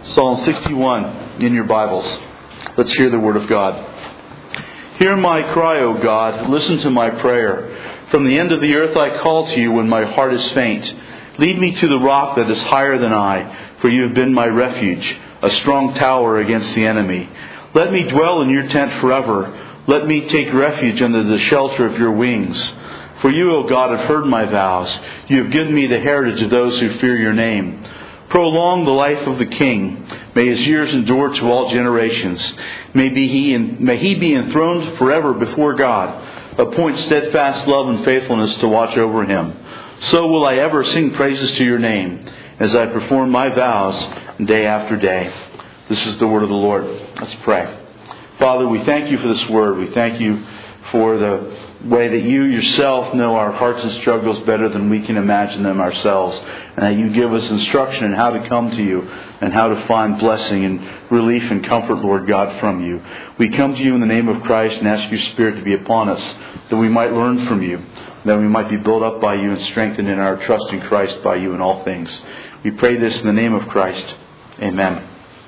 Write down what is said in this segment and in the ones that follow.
Psalm 61 in your Bibles. Let's hear the Word of God. Hear my cry, O God. Listen to my prayer. From the end of the earth I call to you when my heart is faint. Lead me to the rock that is higher than I, for you have been my refuge, a strong tower against the enemy. Let me dwell in your tent forever. Let me take refuge under the shelter of your wings. For you, O God, have heard my vows. You have given me the heritage of those who fear your name. Prolong the life of the king. May his years endure to all generations. May he be enthroned forever before God. Appoint steadfast love and faithfulness to watch over him. So will I ever sing praises to your name, as I perform my vows day after day. This is the word of the Lord. Let's pray. Father, we thank you for this word. We thank you for the way that you yourself know our hearts and struggles better than we can imagine them ourselves. And that you give us instruction in how to come to you and how to find blessing and relief and comfort, Lord God, from you. We come to you in the name of Christ and ask your Spirit to be upon us, that we might learn from you, that we might be built up by you and strengthened in our trust in Christ by you in all things. We pray this in the name of Christ. Amen.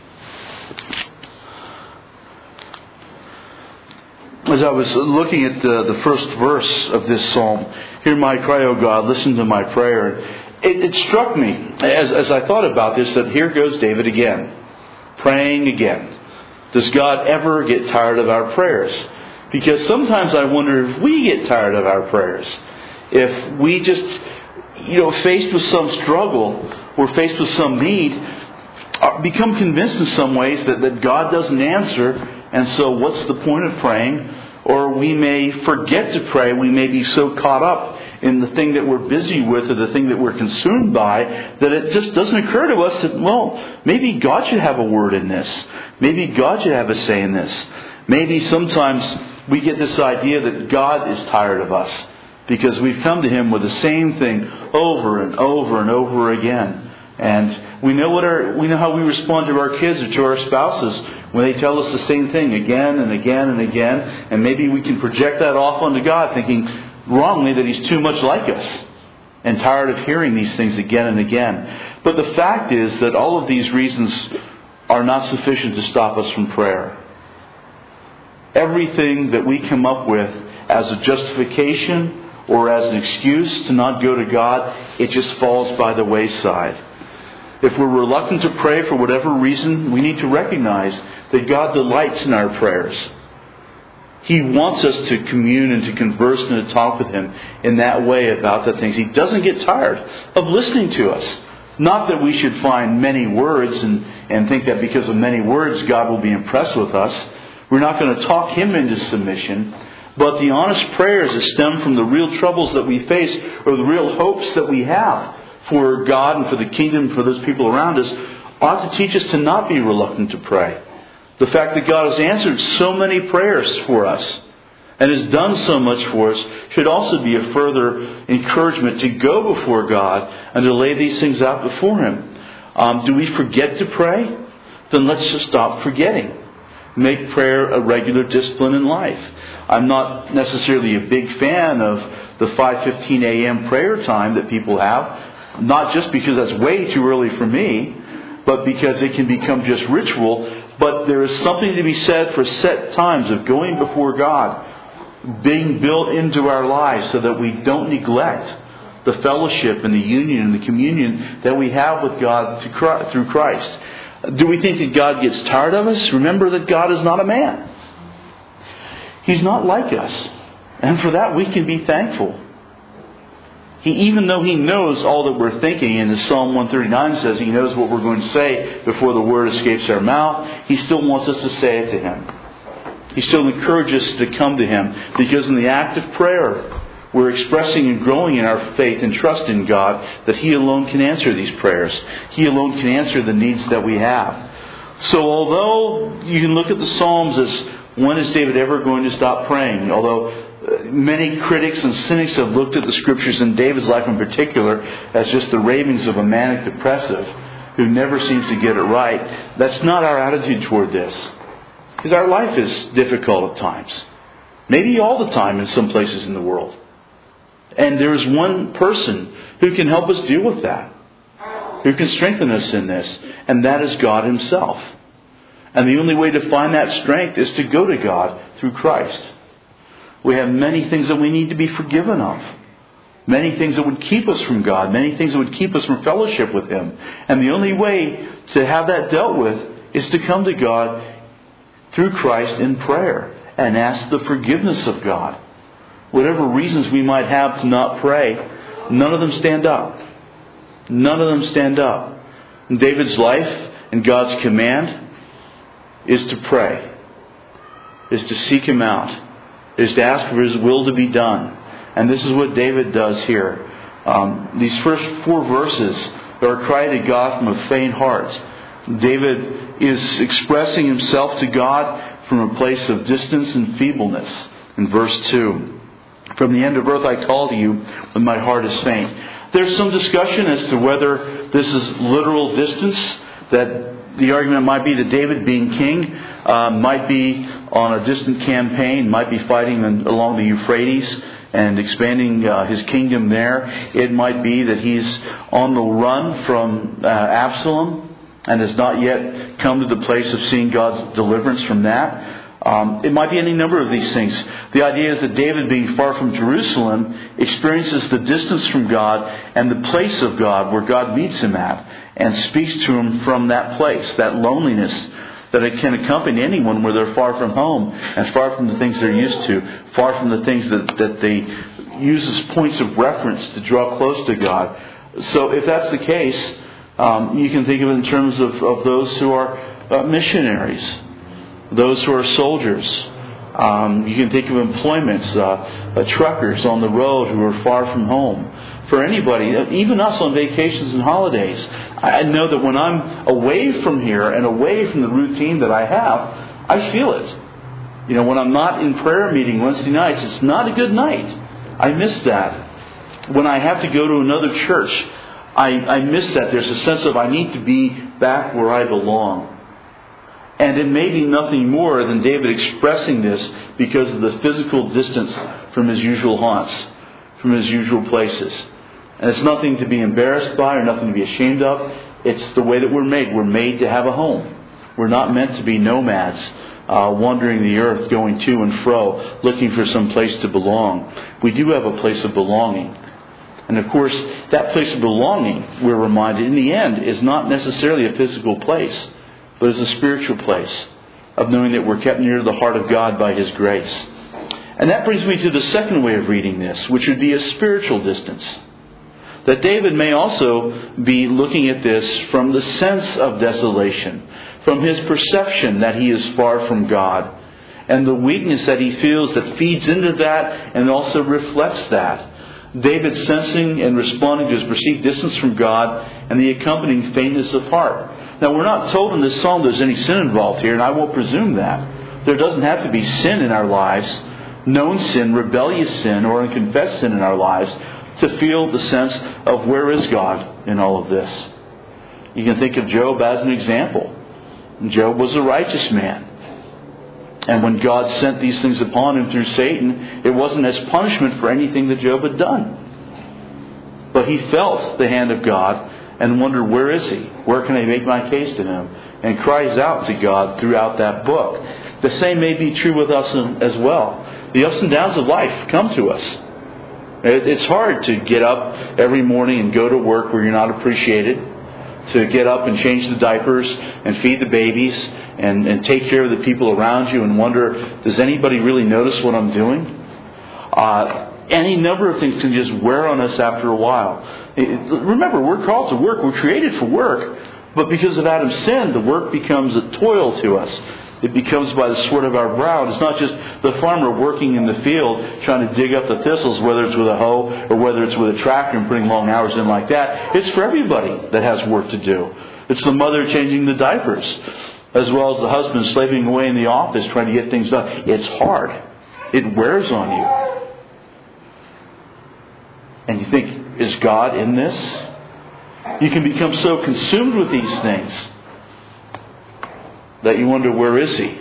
As I was looking at the first verse of this psalm, hear my cry, O God, listen to my prayer. It struck me as I thought about this that here goes David again, praying again. Does God ever get tired of our prayers? Because sometimes I wonder if we get tired of our prayers. If we just, faced with some struggle or faced with some need, become convinced in some ways that God doesn't answer. And so what's the point of praying? Or we may forget to pray. We may be so caught up in the thing that we're busy with or the thing that we're consumed by that it just doesn't occur to us that, maybe God should have a word in this. Maybe God should have a say in this. Maybe sometimes we get this idea that God is tired of us because we've come to Him with the same thing over and over and over again. And we know how we respond to our kids or to our spouses when they tell us the same thing again and again and again. And maybe we can project that off onto God, thinking wrongly that He's too much like us and tired of hearing these things again and again. But the fact is that all of these reasons are not sufficient to stop us from prayer. Everything that we come up with as a justification or as an excuse to not go to God, it just falls by the wayside. If we're reluctant to pray for whatever reason, we need to recognize that God delights in our prayers. He wants us to commune and to converse and to talk with Him in that way about the things. He doesn't get tired of listening to us. Not that we should find many words and think that because of many words God will be impressed with us. We're not going to talk Him into submission. But the honest prayers that stem from the real troubles that we face or the real hopes that we have for God and for the kingdom, for those people around us, ought to teach us to not be reluctant to pray. The fact that God has answered so many prayers for us and has done so much for us should also be a further encouragement to go before God and to lay these things out before Him. Do we forget to pray? Then let's just stop forgetting. Make prayer a regular discipline in life. I'm not necessarily a big fan of the 5:15 a.m. prayer time that people have. Not just because that's way too early for me, but because it can become just ritual. But there is something to be said for set times of going before God, being built into our lives so that we don't neglect the fellowship and the union and the communion that we have with God through Christ. Do we think that God gets tired of us? Remember that God is not a man. He's not like us. And for that we can be thankful. Even though He knows all that we're thinking, and as Psalm 139 says, He knows what we're going to say before the word escapes our mouth, He still wants us to say it to Him. He still encourages us to come to Him, because in the act of prayer, we're expressing and growing in our faith and trust in God that He alone can answer these prayers. He alone can answer the needs that we have. So although you can look at the Psalms as, when is David ever going to stop praying? Although many critics and cynics have looked at the Scriptures and David's life in particular as just the ravings of a manic depressive who never seems to get it right. That's not our attitude toward this. Because our life is difficult at times. Maybe all the time in some places in the world. And there is one person who can help us deal with that. who can strengthen us in this, and that is God Himself. And the only way to find that strength is to go to God through Christ. We have many things that we need to be forgiven of. Many things that would keep us from God. Many things that would keep us from fellowship with Him. And the only way to have that dealt with is to come to God through Christ in prayer and ask the forgiveness of God. Whatever reasons we might have to not pray, none of them stand up. None of them stand up. In David's life and God's command is to pray, is to seek Him out, is to ask for His will to be done. And this is what David does here. These first 4 verses are a cry to God from a faint heart. David is expressing himself to God from a place of distance and feebleness. In verse 2, from the end of earth I call to you when my heart is faint. There's some discussion as to whether this is literal distance, that the argument might be that David, being king, might be on a distant campaign, might be fighting along the Euphrates and expanding his kingdom there. It might be that he's on the run from Absalom and has not yet come to the place of seeing God's deliverance from that. It might be any number of these things. The idea is that David, being far from Jerusalem, experiences the distance from God and the place of God where God meets him at, and speaks to him from that place, that loneliness that it can accompany anyone where they're far from home and far from the things they're used to, far from the things that they use as points of reference to draw close to God. So if that's the case, you can think of it in terms of those who are missionaries, those who are soldiers. You can think of employments, truckers on the road who are far from home. For anybody, even us on vacations and holidays, I know that when I'm away from here and away from the routine that I have, I feel it. You know, when I'm not in prayer meeting Wednesday nights, it's not a good night. I miss that. When I have to go to another church, I miss that. There's a sense of I need to be back where I belong. And it may be nothing more than David expressing this because of the physical distance from his usual haunts, from his usual places. And it's nothing to be embarrassed by or nothing to be ashamed of. It's the way that we're made. We're made to have a home. We're not meant to be nomads, wandering the earth, going to and fro, looking for some place to belong. We do have a place of belonging. And of course, that place of belonging, we're reminded, in the end, is not necessarily a physical place, but is a spiritual place of knowing that we're kept near to the heart of God by His grace. And that brings me to the second way of reading this, which would be a spiritual distance. That David may also be looking at this from the sense of desolation, from his perception that he is far from God, and the weakness that he feels that feeds into that and also reflects that. David sensing and responding to his perceived distance from God and the accompanying faintness of heart. Now, we're not told in this psalm there's any sin involved here, and I won't presume that. There doesn't have to be sin in our lives, known sin, rebellious sin, or unconfessed sin in our lives, to feel the sense of where is God in all of this. You can think of Job as an example. Job was a righteous man. And when God sent these things upon him through Satan, it wasn't as punishment for anything that Job had done. But he felt the hand of God and wondered, where is He? Where can I make my case to Him? And cries out to God throughout that book. The same may be true with us as well. The ups and downs of life come to us. It's hard to get up every morning and go to work where you're not appreciated. To get up and change the diapers and feed the babies and take care of the people around you and wonder, does anybody really notice what I'm doing? Any number of things can just wear on us after a while. Remember, we're called to work. We're created for work. But because of Adam's sin, the work becomes a toil to us. It becomes by the sweat of our brow. It's not just the farmer working in the field trying to dig up the thistles, whether it's with a hoe or whether it's with a tractor and putting long hours in like that. It's for everybody that has work to do. It's the mother changing the diapers, as well as the husband slaving away in the office trying to get things done. It's hard. It wears on you. And you think, is God in this? You can become so consumed with these things that you wonder, where is He?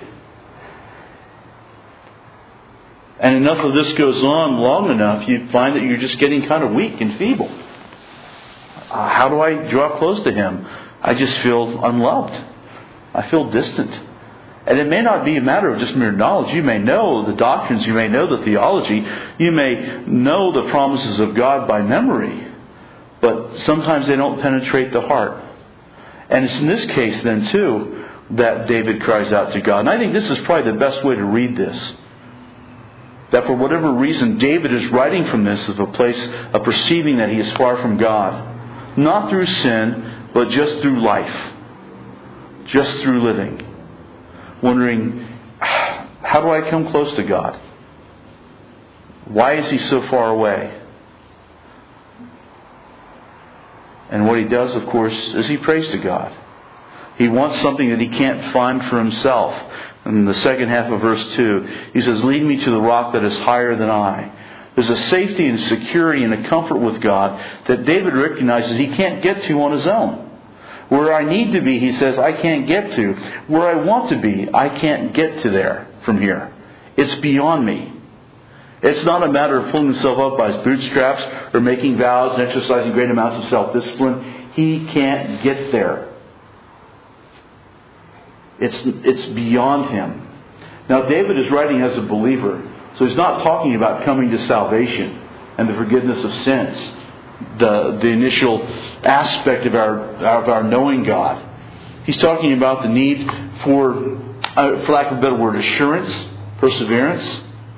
And enough of this goes on long enough, you find that you're just getting kind of weak and feeble. how do I draw close to Him? I just feel unloved. I feel distant. And it may not be a matter of just mere knowledge. You may know the doctrines. You may know the theology. You may know the promises of God by memory. But sometimes they don't penetrate the heart. And it's in this case then too that David cries out to God. And I think this is probably the best way to read this. That for whatever reason, David is writing from this as a place of perceiving that he is far from God. Not through sin, but just through life. Just through living. Wondering, how do I come close to God? Why is He so far away? And what he does, of course, is he prays to God. He wants something that he can't find for himself. In the second half of verse 2, he says, lead me to the rock that is higher than I. There's a safety and security and a comfort with God that David recognizes he can't get to on his own. Where I need to be, he says, I can't get to. Where I want to be, I can't get to there from here. It's beyond me. It's not a matter of pulling himself up by his bootstraps or making vows and exercising great amounts of self-discipline. He can't get there. It's beyond him. Now, David is writing as a believer, so he's not talking about coming to salvation and the forgiveness of sins, the initial aspect of our knowing God. He's talking about the need for lack of a better word, assurance, perseverance,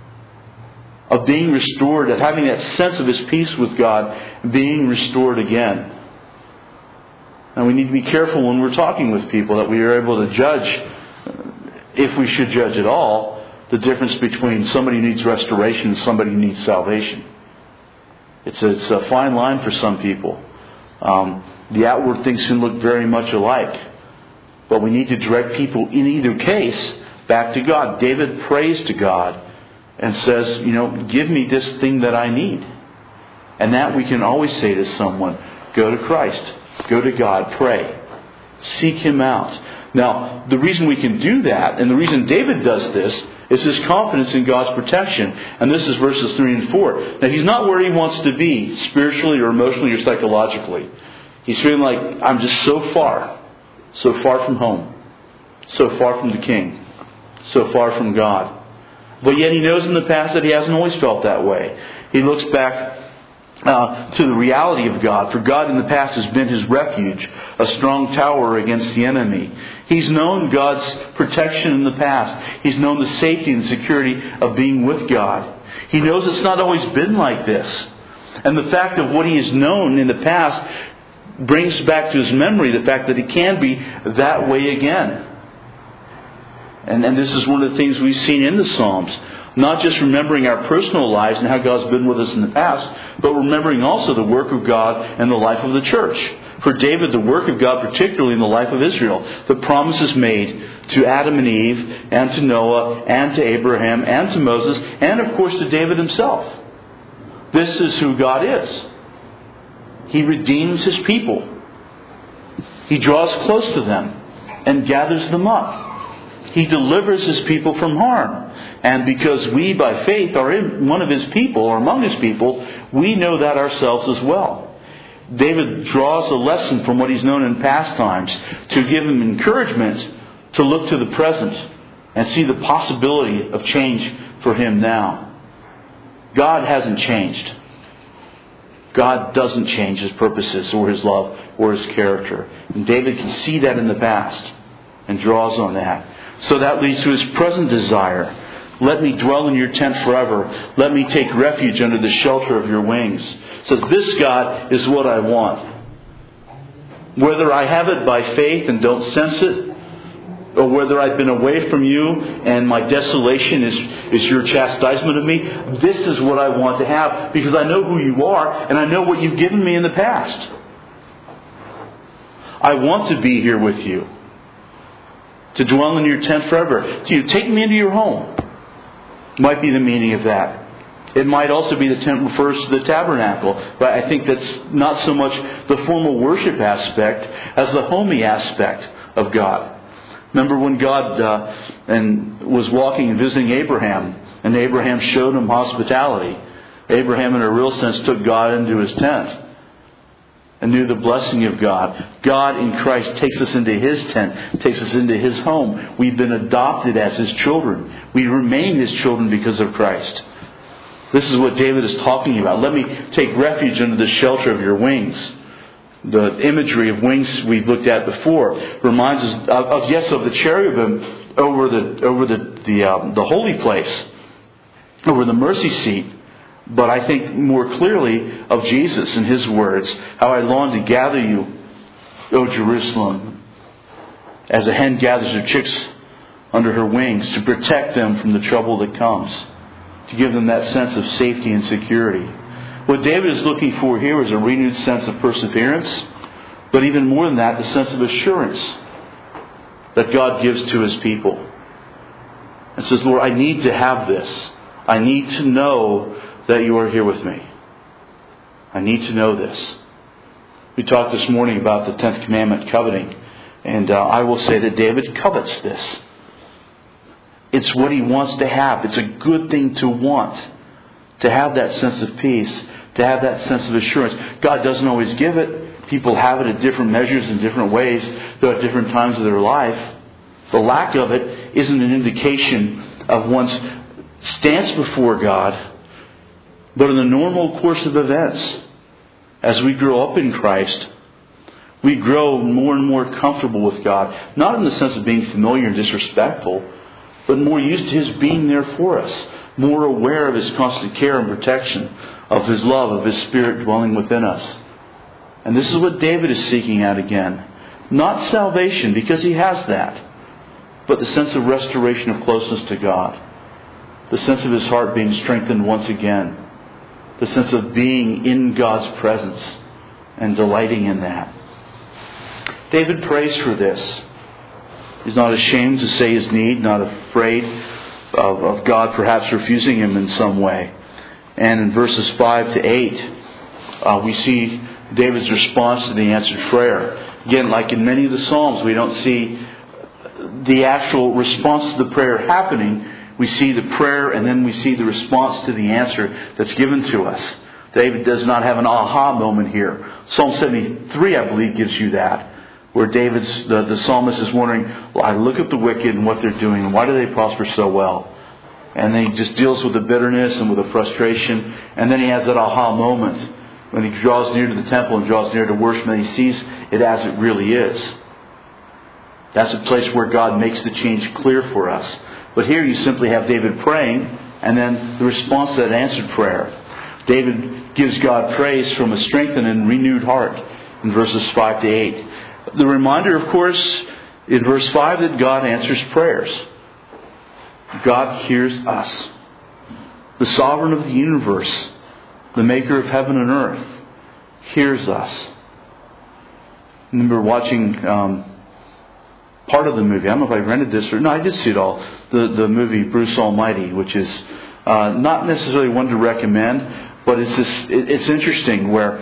of being restored, of having that sense of his peace with God, being restored again. And we need to be careful when we're talking with people that we are able to judge, if we should judge at all, the difference between somebody who needs restoration and somebody who needs salvation. It's a fine line for some people. The outward things can look very much alike. But we need to direct people in either case back to God. David prays to God and says, give me this thing that I need. And that we can always say to someone, go to Christ. Go to God. Pray. Seek Him out. Now, the reason we can do that, and the reason David does this, is his confidence in God's protection. And this is verses 3 and 4. Now, he's not where he wants to be, spiritually or emotionally or psychologically. He's feeling like, I'm just so far from home, so far from the King, so far from God. But yet he knows in the past that he hasn't always felt that way. He looks back to the reality of God. For God in the past has been his refuge, a strong tower against the enemy. He's known God's protection in the past. He's known the safety and security of being with God. He knows it's not always been like this. And the fact of what he has known in the past brings back to his memory the fact that it can be that way again. And this is one of the things we've seen in the Psalms. Not just remembering our personal lives and how God's been with us in the past, but remembering also the work of God and the life of the church. For David, the work of God, particularly in the life of Israel. The promises made to Adam and Eve, and to Noah, and to Abraham, and to Moses, and of course to David himself. This is who God is. He redeems His people. He draws close to them and gathers them up. He delivers His people from harm. And because we, by faith, are in one of His people, or among His people, we know that ourselves as well. David draws a lesson from what he's known in past times to give him encouragement to look to the present and see the possibility of change for him now. God hasn't changed. God doesn't change His purposes or His love or His character. And David can see that in the past and draws on that. So that leads to his present desire. Let me dwell in your tent forever. Let me take refuge under the shelter of your wings. It says, this, God, is what I want. Whether I have it by faith and don't sense it, or whether I've been away from you and my desolation is your chastisement of me, this is what I want to have because I know who you are and I know what you've given me in the past. I want to be here with you. To dwell in your tent forever. So take me into your home. Might be the meaning of that. It might also be the tent refers to the tabernacle. But I think that's not so much the formal worship aspect as the homey aspect of God. Remember when God was walking and visiting Abraham, and Abraham showed him hospitality. Abraham, in a real sense, took God into his tent. and knew the blessing of God. God in Christ takes us into His tent, takes us into His home. We've been adopted as His children. We remain His children because of Christ. This is what David is talking about. Let me take refuge under the shelter of your wings. The imagery of wings we've looked at before reminds us of the cherubim over the holy place, over the mercy seat. But I think more clearly of Jesus and His words, how I long to gather you, O Jerusalem, as a hen gathers her chicks under her wings, to protect them from the trouble that comes, to give them that sense of safety and security. What David is looking for here is a renewed sense of perseverance, but even more than that, the sense of assurance that God gives to His people. And says, Lord, I need to have this. I need to know that you are here with me. I need to know this. We talked this morning about the 10th commandment, coveting. And I will say that David covets this. It's what he wants to have. It's a good thing to want. To have that sense of peace. To have that sense of assurance. God doesn't always give it. People have it at different measures in different ways. Though at different times of their life. The lack of it isn't an indication of one's stance before God. But in the normal course of events, as we grow up in Christ, we grow more and more comfortable with God. Not in the sense of being familiar and disrespectful, but more used to His being there for us. More aware of His constant care and protection, of His love, of His Spirit dwelling within us. And this is what David is seeking out again. Not salvation, because he has that, but the sense of restoration of closeness to God. The sense of his heart being strengthened once again. The sense of being in God's presence and delighting in that. David prays for this. He's not ashamed to say his need, not afraid of God perhaps refusing him in some way. And in verses 5 to 8, we see David's response to the answered prayer. Again, like in many of the Psalms, we don't see the actual response to the prayer happening. We see the prayer and then we see the response to the answer that's given to us. David does not have an aha moment here. Psalm 73, I believe, gives you that. Where the psalmist is wondering, well, I look at the wicked and what they're doing, and why do they prosper so well? And then he just deals with the bitterness and with the frustration. And then he has that aha moment when he draws near to the temple and draws near to worship, and he sees it as it really is. That's a place where God makes the change clear for us. But here you simply have David praying, and then the response to that answered prayer. David gives God praise from a strengthened and renewed heart in verses 5 to 8. The reminder, of course, in verse 5 that God answers prayers. God hears us. The sovereign of the universe, the maker of heaven and earth, hears us. I remember watching part of the movie. I don't know if I rented this or no, I did see it all. The movie Bruce Almighty, which is not necessarily one to recommend, but it's interesting where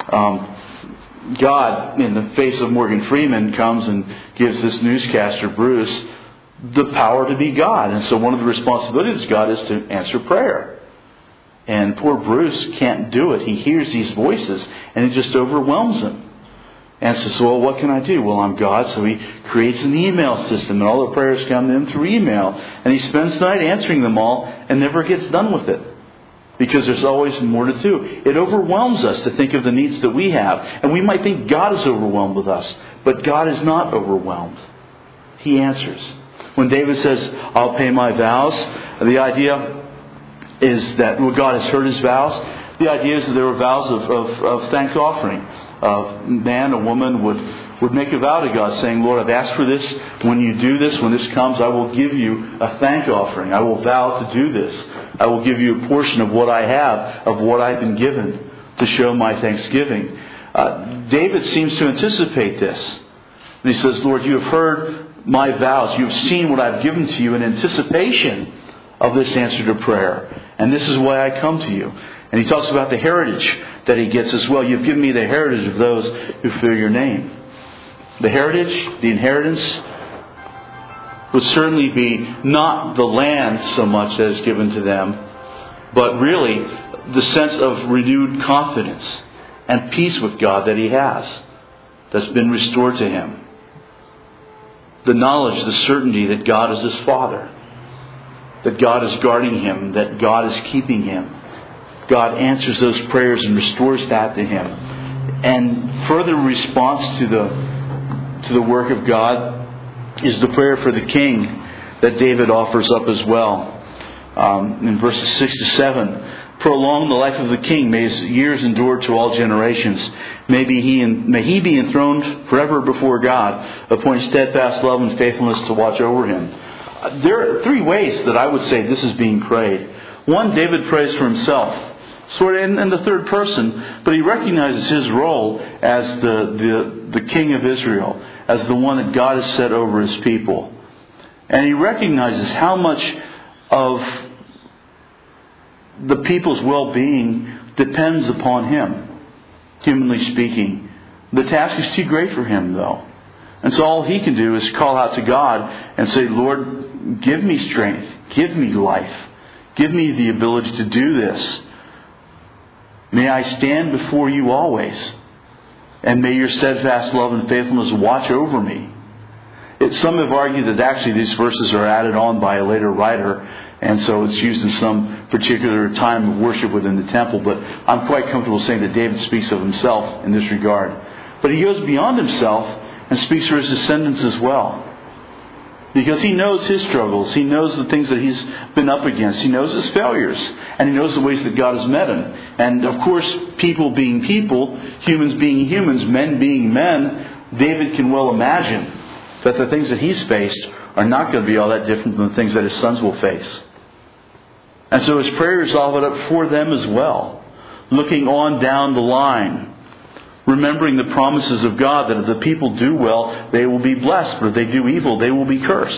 God, in the face of Morgan Freeman, comes and gives this newscaster, Bruce, the power to be God. And so one of the responsibilities of God is to answer prayer. And poor Bruce can't do it. He hears these voices and it just overwhelms him. And says, well, what can I do? Well, I'm God. So he creates an email system and all the prayers come in through email. And he spends the night answering them all and never gets done with it. Because there's always more to do. It overwhelms us to think of the needs that we have. And we might think God is overwhelmed with us. But God is not overwhelmed. He answers. When David says, I'll pay my vows, the idea is that God has heard his vows. The idea is that there were vows of thank offering. A man, a woman would make a vow to God saying, Lord, I've asked for this. When you do this, when this comes, I will give you a thank offering. I will vow to do this. I will give you a portion of what I have, of what I've been given, to show my thanksgiving. David seems to anticipate this. And he says, Lord, you have heard my vows. You have seen what I've given to you in anticipation of this answer to prayer. And this is why I come to you. And he talks about the heritage that he gets as well. You've given me the heritage of those who fear your name. The heritage, the inheritance, would certainly be not the land so much that is given to them, but really the sense of renewed confidence and peace with God that he has, that's been restored to him. The knowledge, the certainty that God is his Father, that God is guarding him, that God is keeping him. God answers those prayers and restores that to him. And further response to the work of God is the prayer for the king that David offers up as well. In verses 6 to 7, prolong the life of the king. May his years endure to all generations. May he be enthroned forever before God. Appoint steadfast love and faithfulness to watch over him. There are three ways that I would say this is being prayed. One, David prays for himself, sort of in the third person, but he recognizes his role as the king of Israel, as the one that God has set over his people. And he recognizes how much of the people's well-being depends upon him, humanly speaking. The task is too great for him, though. And so all he can do is call out to God and say, Lord, give me strength, give me life, give me the ability to do this. May I stand before you always, and may your steadfast love and faithfulness watch over me. Some have argued that actually these verses are added on by a later writer, and so it's used in some particular time of worship within the temple, but I'm quite comfortable saying that David speaks of himself in this regard. But he goes beyond himself and speaks for his descendants as well. Because he knows his struggles. He knows the things that he's been up against. He knows his failures. And he knows the ways that God has met him. And of course, people being people, humans being humans, men being men, David can well imagine that the things that he's faced are not going to be all that different than the things that his sons will face. And so his prayer is offered up for them as well. Looking on down the line. Remembering the promises of God that if the people do well, they will be blessed. But if they do evil, they will be cursed.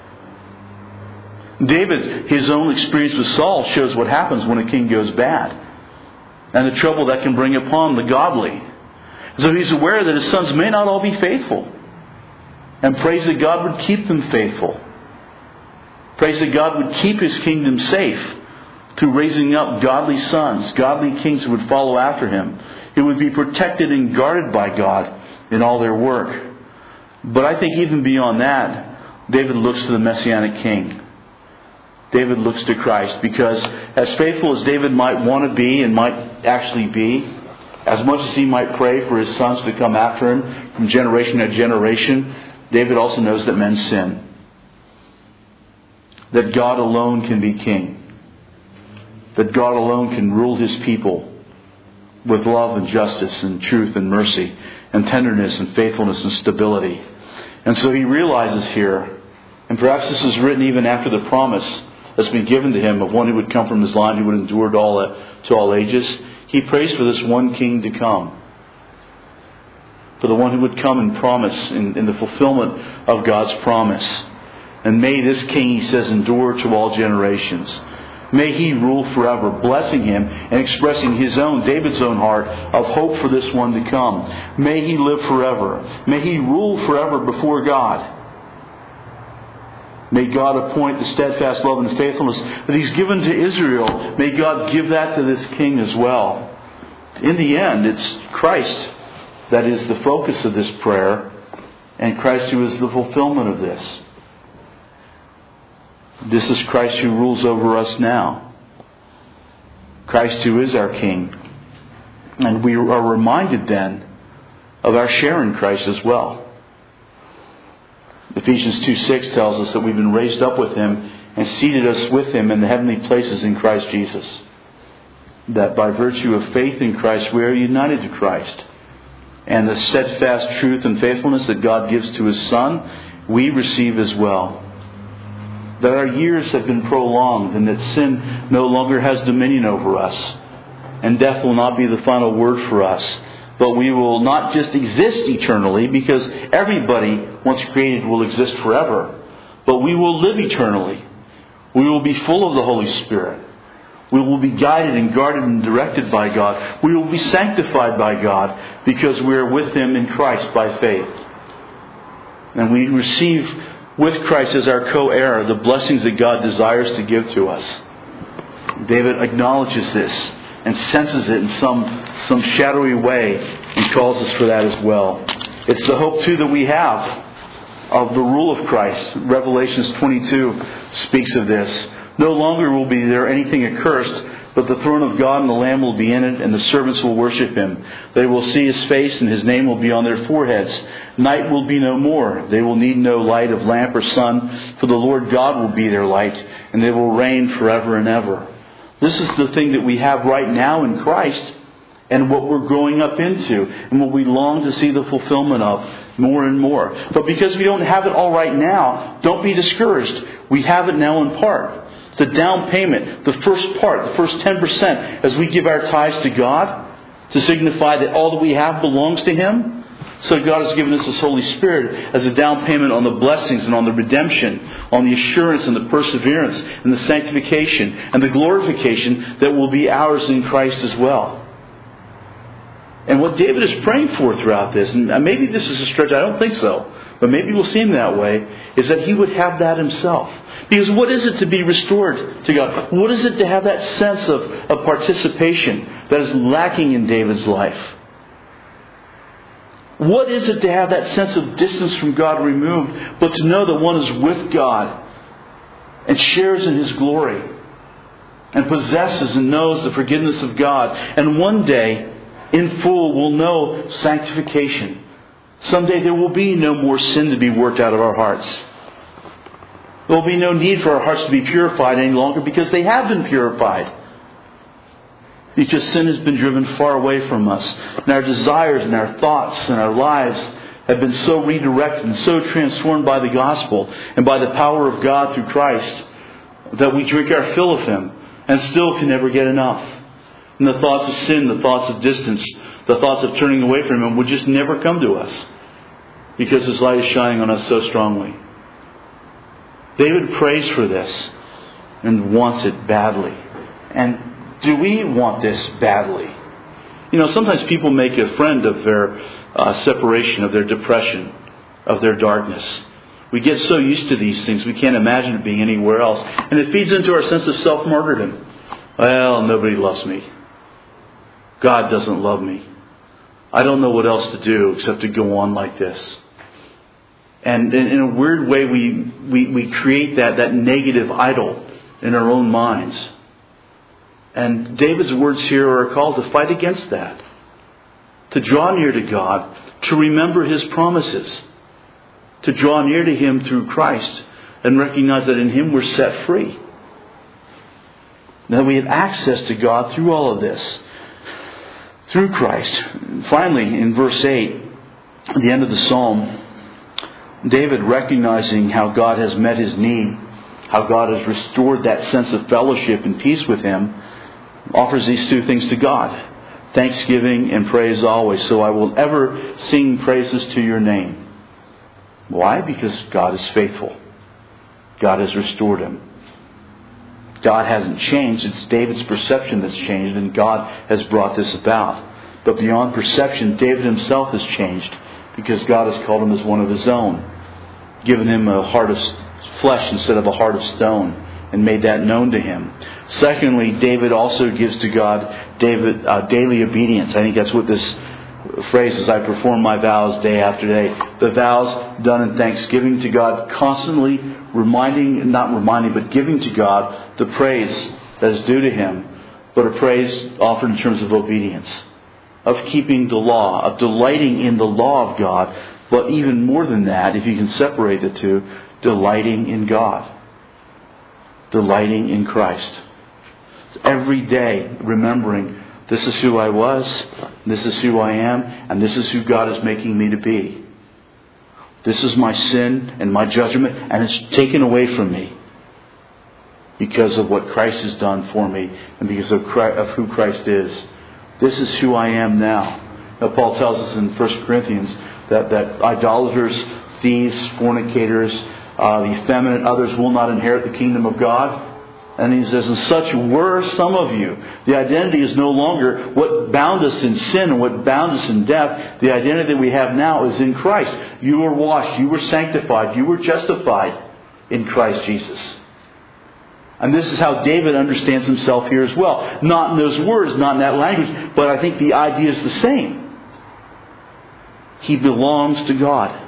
David, his own experience with Saul shows what happens when a king goes bad. And the trouble that can bring upon the godly. So he's aware that his sons may not all be faithful. And prays that God would keep them faithful. Prays that God would keep his kingdom safe through raising up godly sons, godly kings who would follow after him, who would be protected and guarded by God in all their work. But I think even beyond that, David looks to the Messianic King. David looks to Christ, because as faithful as David might want to be and might actually be, as much as he might pray for his sons to come after him from generation to generation, David also knows that men sin. That God alone can be king. That God alone can rule his people with love and justice and truth and mercy and tenderness and faithfulness and stability. And so he realizes here, and perhaps this is written even after the promise that's been given to him of one who would come from his line who would endure to all ages. He prays for this one king to come. For the one who would come and promise in the fulfillment of God's promise. And may this king, he says, endure to all generations. May he rule forever, blessing him and expressing David's own heart of hope for this one to come. May he live forever. May he rule forever before God. May God appoint the steadfast love and faithfulness that he's given to Israel. May God give that to this king as well. In the end, it's Christ that is the focus of this prayer, and Christ who is the fulfillment of this. This is Christ who rules over us now. Christ who is our King. And we are reminded then of our share in Christ as well. Ephesians 2:6 tells us that we've been raised up with him and seated us with him in the heavenly places in Christ Jesus. That by virtue of faith in Christ we are united to Christ. And the steadfast truth and faithfulness that God gives to his Son, we receive as well. That our years have been prolonged and that sin no longer has dominion over us. And death will not be the final word for us. But we will not just exist eternally, because everybody, once created, will exist forever. But we will live eternally. We will be full of the Holy Spirit. We will be guided and guarded and directed by God. We will be sanctified by God because we are with him in Christ by faith. And we receive with Christ as our co-heir the blessings that God desires to give to us. David acknowledges this and senses it in some shadowy way and calls us for that as well. It's the hope, too, that we have of the rule of Christ. Revelations 22 speaks of this. No longer will be there anything accursed, but the throne of God and the Lamb will be in it, and the servants will worship Him. They will see His face, and His name will be on their foreheads. Night will be no more. They will need no light of lamp or sun, for the Lord God will be their light, and they will reign forever and ever. This is the thing that we have right now in Christ, and what we're growing up into, and what we long to see the fulfillment of more and more. But because we don't have it all right now, don't be discouraged. We have it now in part. It's the down payment, the first part, the first 10%, as we give our tithes to God, to signify that all that we have belongs to Him. So God has given us His Holy Spirit as a down payment on the blessings and on the redemption, on the assurance and the perseverance and the sanctification and the glorification that will be ours in Christ as well. And what David is praying for throughout this, and maybe this is a stretch, I don't think so, but maybe we'll see him that way, is that he would have that himself. Because what is it to be restored to God? What is it to have that sense of participation that is lacking in David's life? What is it to have that sense of distance from God removed, but to know that one is with God and shares in His glory and possesses and knows the forgiveness of God, and one day in full will know sanctification. Someday there will be no more sin to be worked out of our hearts. There will be no need for our hearts to be purified any longer, because they have been purified. Because sin has been driven far away from us. And our desires and our thoughts and our lives have been so redirected and so transformed by the gospel and by the power of God through Christ that we drink our fill of Him and still can never get enough. And the thoughts of sin, the thoughts of distance, the thoughts of turning away from Him would just never come to us, because His light is shining on us so strongly. David prays for this and wants it badly. And do we want this badly? You know, sometimes people make a friend of their separation, of their depression, of their darkness. We get so used to these things, we can't imagine it being anywhere else. And it feeds into our sense of self-martyrdom. Well, nobody loves me. God doesn't love me. I don't know what else to do except to go on like this. And in a weird way, we create that negative idol in our own minds. And David's words here are a call to fight against that. To draw near to God, to remember His promises, to draw near to Him through Christ, and recognize that in Him we're set free. That we have access to God through all of this, through Christ. Finally, in verse 8, at the end of the Psalm, David, recognizing how God has met his need, how God has restored that sense of fellowship and peace with him, offers these two things to God: thanksgiving and praise always. So I will ever sing praises to your name. Why? Because God is faithful. God has restored him. God hasn't changed. It's David's perception that's changed, and God has brought this about. But beyond perception, David himself has changed, because God has called him as one of His own, given him a heart of flesh instead of a heart of stone, and made that known to him. Secondly, David also gives to God daily obedience. I think that's what this phrase is: I perform my vows day after day. The vows done in thanksgiving to God, constantly giving to God the praise that is due to Him, but a praise offered in terms of obedience, of keeping the law, of delighting in the law of God, but even more than that, if you can separate the two, delighting in God, delighting in Christ. Every day remembering, this is who I was, this is who I am, and this is who God is making me to be. This is my sin and my judgment, and it's taken away from me because of what Christ has done for me and because of who Christ is. This is who I am now. Now, Paul tells us in 1 Corinthians that idolaters, thieves, fornicators, the effeminate, others will not inherit the kingdom of God. And he says, and such were some of you. The identity is no longer what bound us in sin and what bound us in death. The identity that we have now is in Christ. You were washed, you were sanctified, you were justified in Christ Jesus. And this is how David understands himself here as well. Not in those words, not in that language, but I think the idea is the same. He belongs to God.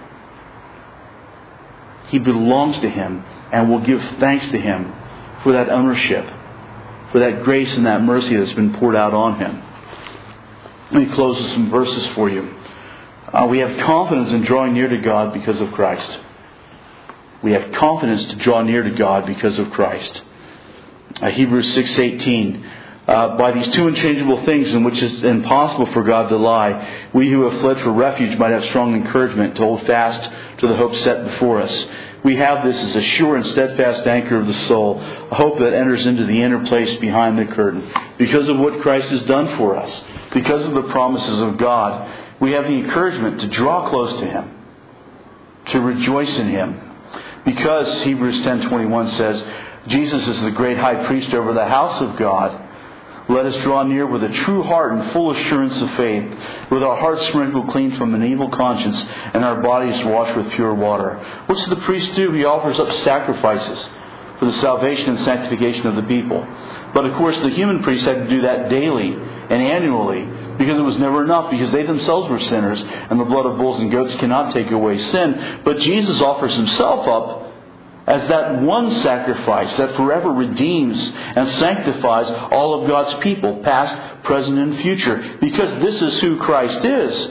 He belongs to Him and will give thanks to Him for that ownership, for that grace and that mercy that's been poured out on Him. Let me close with some verses for you. We have confidence in drawing near to God because of Christ. We have confidence to draw near to God because of Christ. Hebrews 6:18. By these two unchangeable things in which it's impossible for God to lie, we who have fled for refuge might have strong encouragement to hold fast to the hope set before us. We have this as a sure and steadfast anchor of the soul, a hope that enters into the inner place behind the curtain. Because of what Christ has done for us, because of the promises of God, we have the encouragement to draw close to Him, to rejoice in Him. Because Hebrews 10:21 says, Jesus is the great high priest over the house of God. Let us draw near with a true heart and full assurance of faith, with our hearts sprinkled clean from an evil conscience and our bodies washed with pure water. What does the priest do? He offers up sacrifices for the salvation and sanctification of the people. But of course the human priests had to do that daily and annually, because it was never enough, because they themselves were sinners, and the blood of bulls and goats cannot take away sin. But Jesus offers Himself up as that one sacrifice that forever redeems and sanctifies all of God's people, past, present, and future. Because this is who Christ is.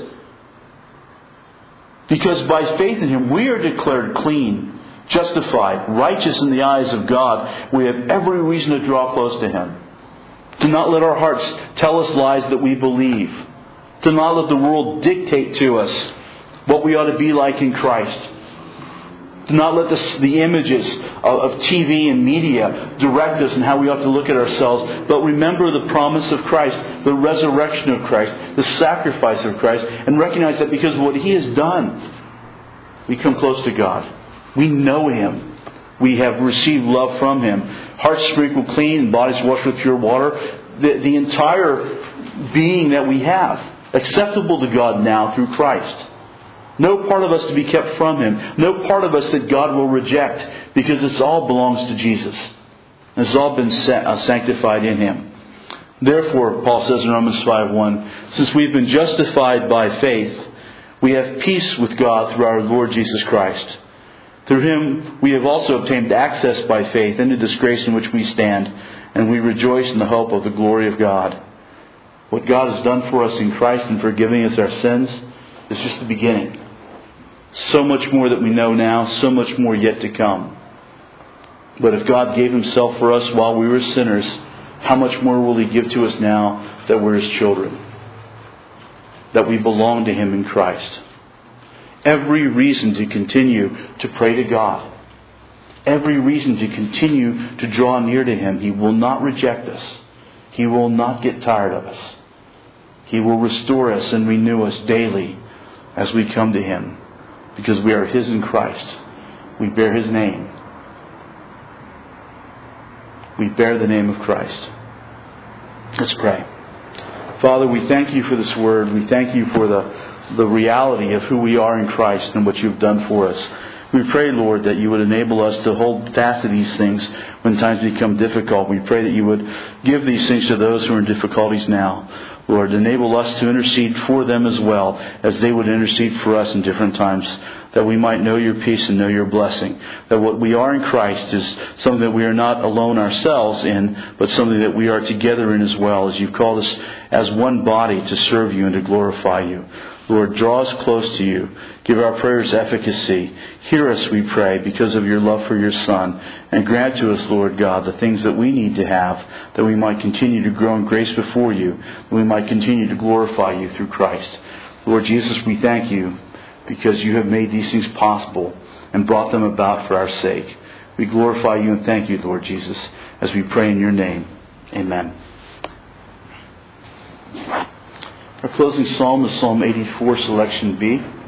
Because by faith in Him we are declared clean, justified, righteous in the eyes of God. We have every reason to draw close to Him. To not let our hearts tell us lies that we believe. To not let the world dictate to us what we ought to be like in Christ. Do not let the images of TV and media direct us in how we ought to look at ourselves. But remember the promise of Christ, the resurrection of Christ, the sacrifice of Christ. And recognize that because of what He has done, we come close to God. We know Him. We have received love from Him. Hearts sprinkled clean and bodies washed with pure water. The entire being that we have, acceptable to God now through Christ. No part of us to be kept from Him. No part of us that God will reject, because it all belongs to Jesus. It's all been sanctified in Him. Therefore, Paul says in Romans 5:1, since we've been justified by faith, we have peace with God through our Lord Jesus Christ. Through Him we have also obtained access by faith into this grace in which we stand, and we rejoice in the hope of the glory of God. What God has done for us in Christ in forgiving us our sins is just the beginning. So much more that we know now, so much more yet to come. But if God gave Himself for us while we were sinners, how much more will He give to us now that we're His children? That we belong to Him in Christ. Every reason to continue to pray to God. Every reason to continue to draw near to Him. He will not reject us. He will not get tired of us. He will restore us and renew us daily as we come to Him. Because we are His in Christ. We bear His name. We bear the name of Christ. Let's pray. Father, we thank You for this word. We thank You for the reality of who we are in Christ and what You've done for us. We pray, Lord, that You would enable us to hold fast to these things when times become difficult. We pray that You would give these things to those who are in difficulties now. Lord, enable us to intercede for them as well as they would intercede for us in different times, that we might know Your peace and know Your blessing. That what we are in Christ is something that we are not alone ourselves in, but something that we are together in as well, as You've called us as one body to serve You and to glorify You. Lord, draw us close to You. Give our prayers efficacy. Hear us, we pray, because of Your love for Your Son. And grant to us, Lord God, the things that we need to have, that we might continue to grow in grace before You, that we might continue to glorify You through Christ. Lord Jesus, we thank You because You have made these things possible and brought them about for our sake. We glorify You and thank You, Lord Jesus, as we pray in Your name. Amen. Our closing psalm is Psalm 84, selection B.